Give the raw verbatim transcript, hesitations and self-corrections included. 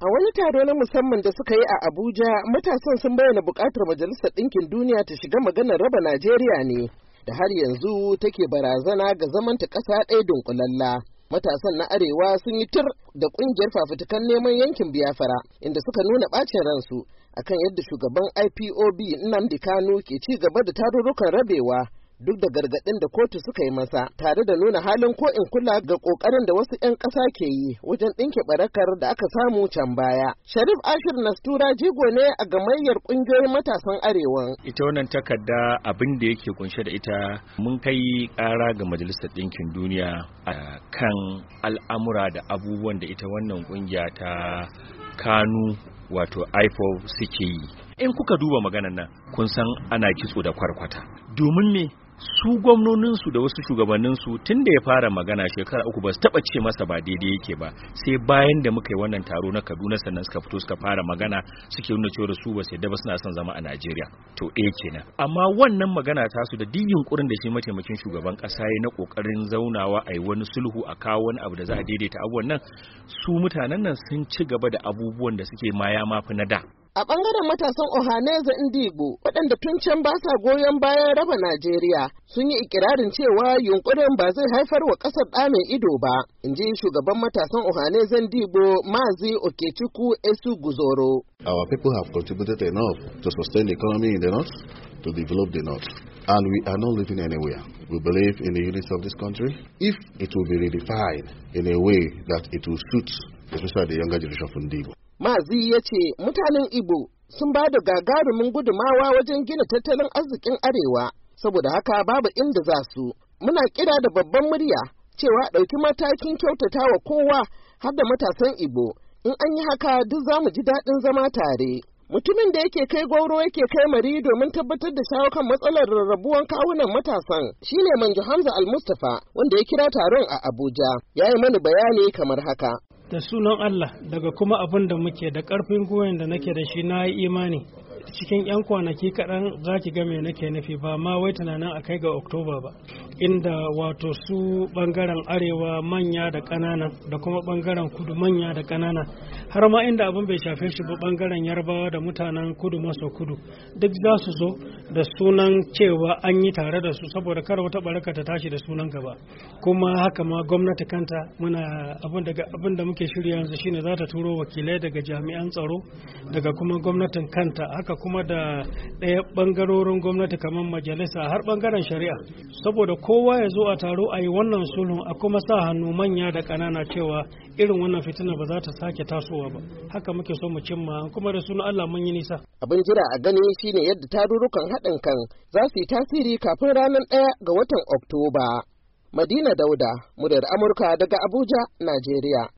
A wani taro na musamman da suka yi a Abuja, matasan sun bayyana buƙatar Majalisar Ɗinkin Duniya ta shiga maganar raba Najeriya ne, da har yanzu take barazana ga zamanta ƙasa ɗaya dunkulalla. Matasan na Arewa sun yi tir da ƙungiyar fafutukan neman yankin Biafra, inda suka nuna ɓacin ransu akan yadda shugaban I P O B Nnamdi Kanu ke ci gaba da tarurrukan rabewa. Duk da gargaɗin da kotu suka yi masa, tare da nuna halin ko in kula ga ƙoƙarin da wasu 'yan ƙasa ke yi wajen ɗinke barakar da aka samu can baya. Sharif Ashir Nastura jigo ne a gamayyar ƙungiyoyin matasan Arewa. Ita wannan takarda abin da yake kunshe da ita, mun kai ƙara ga Majalisar Ɗinkin Duniya a kan al'amura da abubuwan da ita wannan ƙungiya ta Kanu wato I P O B suke yi. In kuka duba maganar nan, kun san ana kitso da kwarkwata. Domin me? Su gwamnoninsu da wasu shugabanninsu tun da ya fara magana shekara uku ba su taɓa ce masa ba daidai yake ba, sai bayan da muka yi wannan taro na Kaduna sannan suka fito suka fara magana suke nuna cewa su ba su yadda ba suna son zama a Najeriya. To ɗaya kenan. Amma wannan magana ta su da duk yunkurin da shi mataimakin shugaban ƙasa ya na ƙoƙarin zaunawa a yi wani sulhu a kawo wani abu da za a daidaita abubuwan nan, su mutanen nan sun ci gaba da abubuwan da suke ma ya mafi na da. A ɓangaren matasan Ohaneze Ndigbo, waɗanda tun can ba sa goyon bayan raba Najeriya, sun yi ikirarin cewa yunkurin ba zai haifar wa ƙasar ɗa mai ido ba, in ji shugaban matasan Ohaneze Ndigbo Mazi Okechukwu Esu Guzoro. Our people have contributed enough to sustain the economy in the north, to develop the north, and we are not living anywhere. We believe in the unity of this country. If it will be redefined in a way that it will suit, especially the younger generation from Ndigbo. Mazi ya ce mutanen Igbo sun ba da gagarumin gudumawa wajen gina tattalin arzikin Arewa, saboda haka babu inda za su. Muna kira da babban murya cewa ɗauki matakin kyautata wa kowa har da matasan Igbo. In an yi haka duk za mu ji daɗin zama tare. Mutumin da yake kai gwauro yake kai mari domin tabbatar da shawo kan matsalar rarrabuwan kawunan matasan shine Manjo Hamza Al-Mustapha, wanda ya kira taron a Abuja. Ya yi mani bayani kamar haka. Da sunan Allah, daga kuma abin da muke da ƙarfin goyon da nake da shi na yi imani cikin 'yan kwanaki kaɗan za ki ga me nake nufi, ba ma wai tunanin a kai ga Oktoba ba, inda wato su ɓangaren arewa manya da ƙanana da kuma ɓangaren kudu manya da ƙanana, har ma inda abin bai shafe shi ba ɓangaren yarbawa da mutanen kudu maso kudu, duk za su zo da sunan cewa an yi tare da su saboda kar wata baraka ta tashi da sunan gaba. Kuma haka ma gwamnati kanta muna abin da muke shirya yanzu shine za ta turo wakilai daga jami'an tsaro daga kuma gwamnatin kanta, haka kuma da ɗaya ɓangarorin gwamnati kamar majalisa har ɓangaren shari'a, saboda kowa ya zo a taro a yi wannan sulhun a kuma sa hannu manya da ƙanana cewa irin wannan fitina ba za ta sake tasowa ba. Haka muke so mu cimma, kuma da sunan Allah mun yi nisa. Abin jira a gani shine yadda tarurrukan haɗin kan za su yi tasiri kafin ranar ɗaya ga watan Oktoba. Madina Dauda, muryar Amurka daga Abuja, Najeriya.